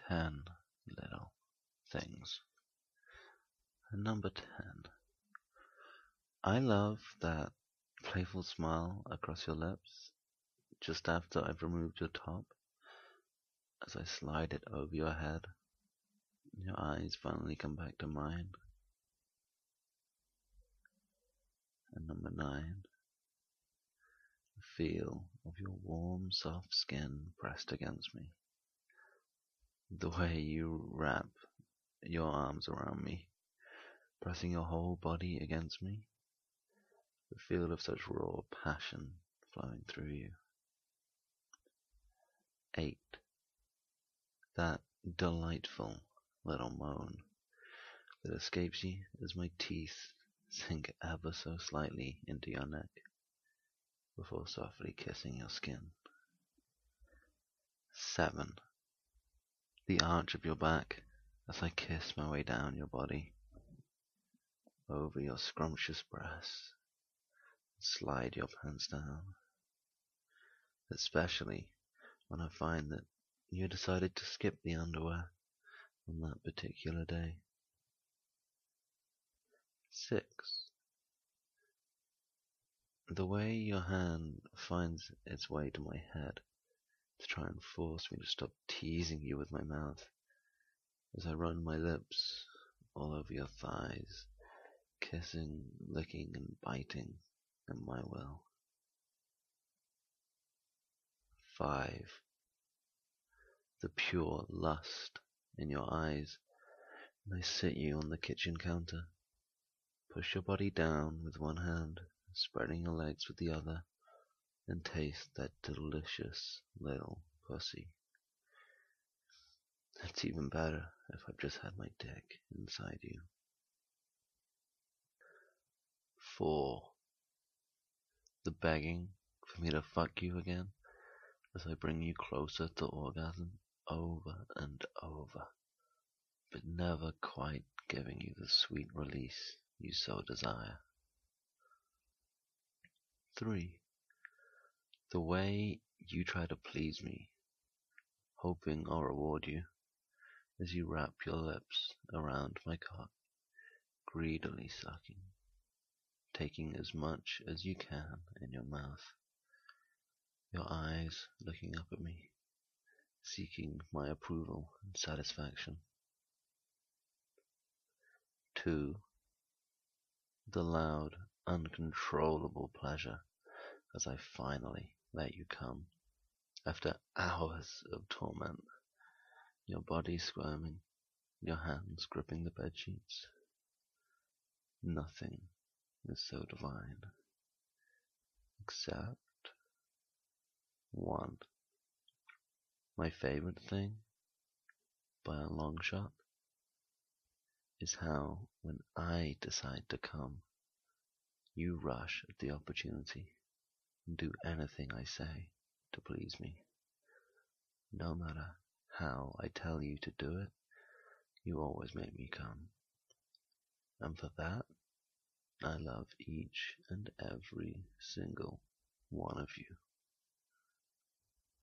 10 little things. And number 10. I love that playful smile across your lips just after I've removed your top, as I slide it over your head. Your eyes finally come back to mine. And number 9. The feel of your warm, soft skin pressed against me. The way you wrap your arms around me, pressing your whole body against me. The feel of such raw passion flowing through you. 8. That delightful little moan that escapes you as my teeth sink ever so slightly into your neck before softly kissing your skin. 7. The arch of your back as I kiss my way down your body, over your scrumptious breasts, slide your pants down, especially when I find that you decided to skip the underwear on that particular day. 6. The way your hand finds its way to my head to try and force me to stop teasing you with my mouth as I run my lips all over your thighs, kissing, licking, and biting at my will. 5. The pure lust in your eyes when I sit you on the kitchen counter, push your body down with one hand, spreading your legs with the other, and taste that delicious little pussy. It's even better if I've just had my dick inside you. 4. The begging for me to fuck you again as I bring you closer to orgasm over and over, but never quite giving you the sweet release you so desire. 3. The way you try to please me, hoping I'll reward you, as you wrap your lips around my cock, greedily sucking, taking as much as you can in your mouth, your eyes looking up at me, seeking my approval and satisfaction. 2. The loud, uncontrollable pleasure as I finally let you come, after hours of torment, your body squirming, your hands gripping the bedsheets. Nothing is so divine, except one. My favorite thing, by a long shot, is how, when I decide to come, you rush at the opportunity and do anything I say to please me. No matter how I tell you to do it, you always make me come. And for that, I love each and every single one of you.